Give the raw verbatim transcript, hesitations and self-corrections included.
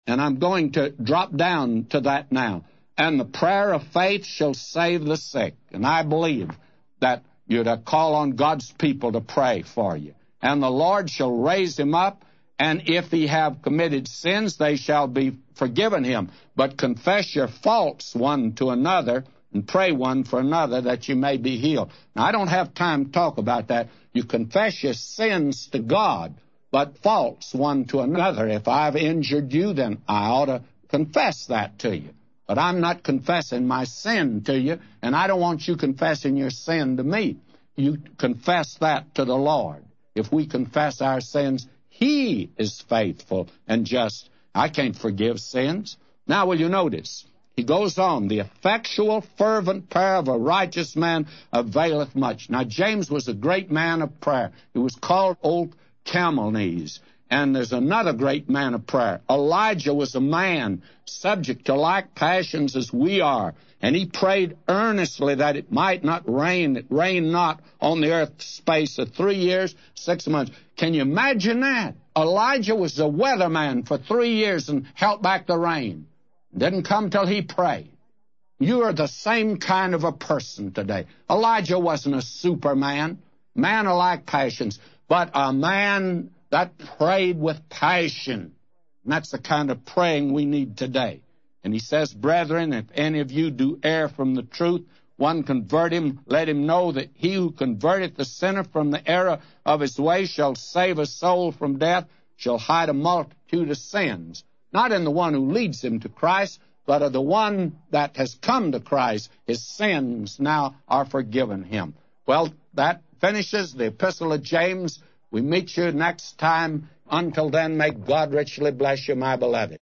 And I'm going to drop down to that now. And the prayer of faith shall save the sick. And I believe that you're to call on God's people to pray for you. And the Lord shall raise him up, and if he have committed sins, they shall be forgiven him. But confess your faults one to another, and pray one for another, that you may be healed. Now, I don't have time to talk about that. You confess your sins to God, but faults one to another. If I've injured you, then I ought to confess that to you. But I'm not confessing my sin to you, and I don't want you confessing your sin to me. You confess that to the Lord. If we confess our sins, he is faithful and just. I can't forgive sins. Now, will you notice? He goes on, the effectual, fervent prayer of a righteous man availeth much. Now, James was a great man of prayer. He was called Old Camel Knees. And there's another great man of prayer. Elijah was a man subject to like passions as we are. And he prayed earnestly that it might not rain. It rained not on the earth space of three years, six months. Can you imagine that? Elijah was a weatherman for three years and held back the rain. It didn't come till he prayed. You are the same kind of a person today. Elijah wasn't a superman, man of like passions, but a man that prayed with passion. And that's the kind of praying we need today. And he says, brethren, if any of you do err from the truth, one convert him, let him know that he who converteth the sinner from the error of his way shall save a soul from death, shall hide a multitude of sins. Not in the one who leads him to Christ, but of the one that has come to Christ. His sins now are forgiven him. Well, that finishes the Epistle of James. We meet you next time. Until then, may God richly bless you, my beloved.